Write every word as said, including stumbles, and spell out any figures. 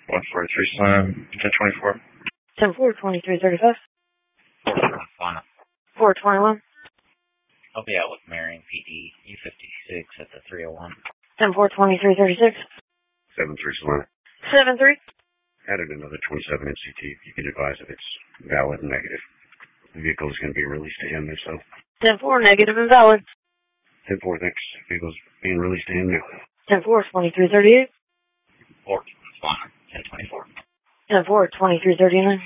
one forty-three Slam, ten twenty-four. ten four, twenty-three thirty-five. four twenty-one. I'll be out with Marion P D, U fifty-six at the three oh one. ten four, twenty-three thirty-six. seven three Slam. seven three. Added another twenty-seven M C T. You can advise if it's valid and negative. The vehicle is going to be released to him, if so. ten four, negative and valid. ten four, thanks. Vehicle's being released to him now. ten four, twenty-three thirty-eight. four, ten twenty-four. ten four, twenty-three thirty-nine.